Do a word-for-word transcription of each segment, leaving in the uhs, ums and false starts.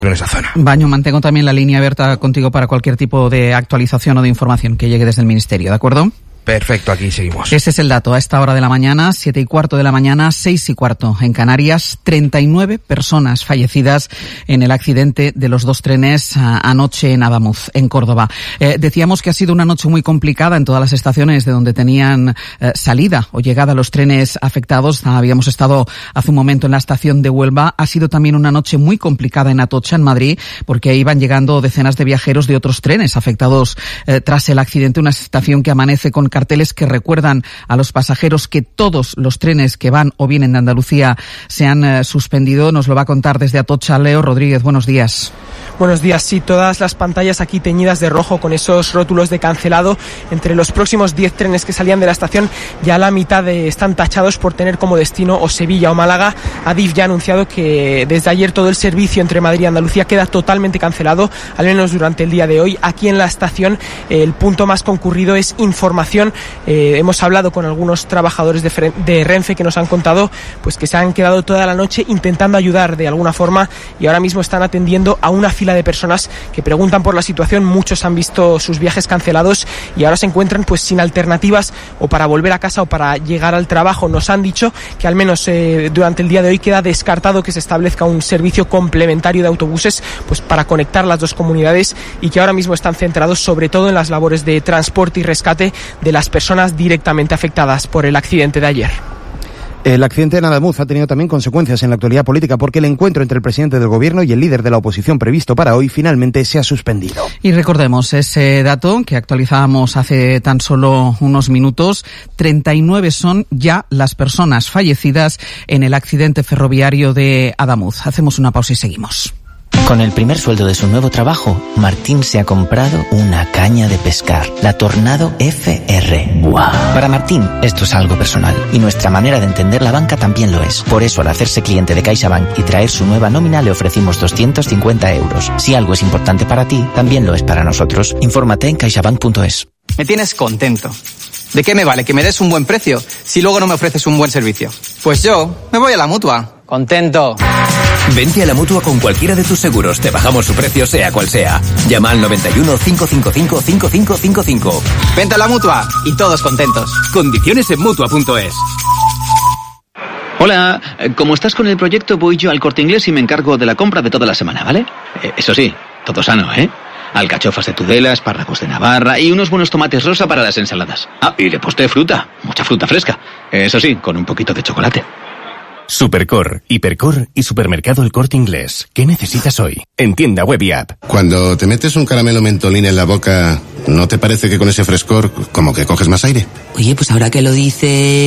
en esa zona. Baño, mantengo también la línea abierta contigo para cualquier tipo de actualización o de información que llegue desde el Ministerio, ¿de acuerdo? Perfecto, aquí seguimos. Ese es el dato. A esta hora de la mañana, siete y cuarto de la mañana, seis y cuarto en Canarias, treinta y nueve personas fallecidas en el accidente de los dos trenes a, anoche en Adamuz, en Córdoba. Eh, decíamos que ha sido una noche muy complicada en todas las estaciones de donde tenían eh, salida o llegada los trenes afectados. Habíamos estado hace un momento en la estación de Huelva. Ha sido también una noche muy complicada en Atocha, en Madrid, porque iban llegando decenas de viajeros de otros trenes afectados eh, tras el accidente. Una estación que amanece con carteles que recuerdan a los pasajeros que todos los trenes que van o vienen de Andalucía se han eh, suspendido. Nos lo va a contar desde Atocha Leo Rodríguez. Buenos días. Buenos días. Sí, todas las pantallas aquí teñidas de rojo con esos rótulos de cancelado. Entre los próximos diez trenes que salían de la estación, ya la mitad de, están tachados por tener como destino o Sevilla o Málaga. Adif ya ha anunciado que desde ayer todo el servicio entre Madrid y Andalucía queda totalmente cancelado, al menos durante el día de hoy. Aquí en la estación el punto más concurrido es información. Eh, hemos hablado con algunos trabajadores de, Fre- de Renfe que nos han contado pues que se han quedado toda la noche intentando ayudar de alguna forma y ahora mismo están atendiendo a una fila de personas que preguntan por la situación. Muchos han visto sus viajes cancelados y ahora se encuentran pues sin alternativas o para volver a casa o para llegar al trabajo. Nos han dicho que al menos eh, durante el día de hoy queda descartado que se establezca un servicio complementario de autobuses pues para conectar las dos comunidades y que ahora mismo están centrados sobre todo en las labores de transporte y rescate de las personas directamente afectadas por el accidente de ayer. El accidente en Adamuz ha tenido también consecuencias en la actualidad política porque el encuentro entre el presidente del gobierno y el líder de la oposición previsto para hoy finalmente se ha suspendido. Y recordemos ese dato que actualizábamos hace tan solo unos minutos. treinta y nueve son ya las personas fallecidas en el accidente ferroviario de Adamuz. Hacemos una pausa y seguimos. Con el primer sueldo de su nuevo trabajo, Martín se ha comprado una caña de pescar, la Tornado F R. ¡Wow! Para Martín, esto es algo personal, y nuestra manera de entender la banca también lo es. Por eso, al hacerse cliente de CaixaBank y traer su nueva nómina, le ofrecimos doscientos cincuenta euros. Si algo es importante para ti, también lo es para nosotros. Infórmate en caixabank punto es. Me tienes contento. ¿De qué me vale que me des un buen precio si luego no me ofreces un buen servicio? Pues yo me voy a la Mutua. Contento. Vente a la Mutua con cualquiera de tus seguros. Te bajamos su precio sea cual sea. Llama al noventa y uno, cinco cinco cinco, cinco cinco cinco cinco. Vente a la Mutua y todos contentos. Condiciones en Mutua punto es. Hola, como estás con el proyecto, voy yo al Corte Inglés y me encargo de la compra de toda la semana, ¿vale? Eh, eso sí, todo sano, ¿eh? Alcachofas de Tudela, espárragos de Navarra y unos buenos tomates rosa para las ensaladas. Ah, y de postre fruta, mucha fruta fresca. Eso sí, con un poquito de chocolate. Supercor, Hipercor y Supermercado El Corte Inglés. ¿Qué necesitas hoy? En tienda web y app. Cuando te metes un caramelo mentolín en la boca, ¿no te parece que con ese frescor como que coges más aire? Oye, pues ahora que lo dices...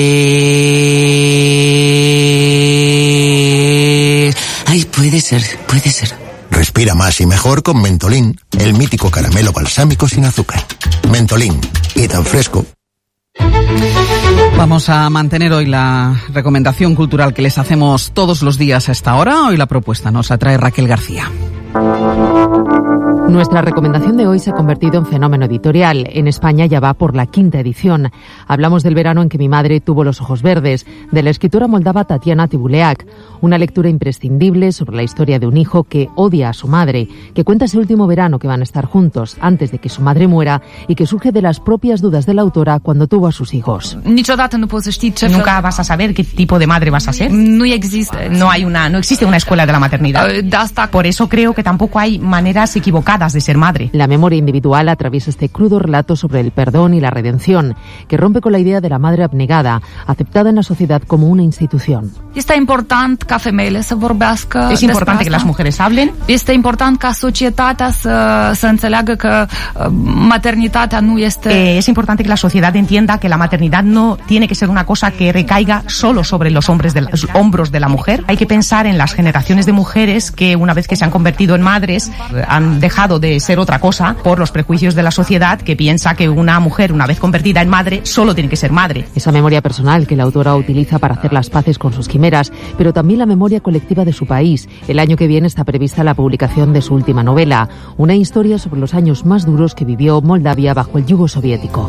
Ay, puede ser, puede ser. Respira más y mejor con Mentolín, el mítico caramelo balsámico sin azúcar. Mentolín, y tan fresco. Vamos a mantener hoy la recomendación cultural que les hacemos todos los días a esta hora. Hoy la propuesta nos la trae Raquel García. Nuestra recomendación de hoy se ha convertido en fenómeno editorial. En España ya va por la quinta edición. Hablamos del verano en que mi madre tuvo los ojos verdes, de la escritora moldava Tatiana Tibuleac. Una lectura imprescindible sobre la historia de un hijo que odia a su madre, que cuenta ese último verano que van a estar juntos antes de que su madre muera y que surge de las propias dudas de la autora cuando tuvo a sus hijos. Nunca vas a saber qué tipo de madre vas a ser. No existe, no hay una, no existe una escuela de la maternidad. Por eso creo que tampoco hay maneras equivocadas de ser madre. La memoria individual atraviesa este crudo relato sobre el perdón y la redención, que rompe con la idea de la madre abnegada, aceptada en la sociedad como una institución. Es importante que las mujeres hablen. Es importante que la sociedad se entienda que maternidad no es... Eh, es importante que la sociedad entienda que la maternidad no tiene que ser una cosa que recaiga solo sobre los, hombres de la, los hombros de la mujer. Hay que pensar en las generaciones de mujeres que una vez que se han convertido en madres han dejado de ser otra cosa por los prejuicios de la sociedad que piensa que una mujer una vez convertida en madre solo tiene que ser madre. Esa memoria personal que la autora utiliza para hacer las paces con sus quimeras, pero también la memoria colectiva de su país. El año que viene está prevista la publicación de su última novela, una historia sobre los años más duros que vivió Moldavia bajo el yugo soviético.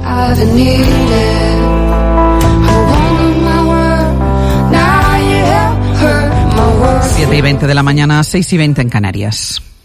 siete y veinte de la mañana, seis y veinte en Canarias.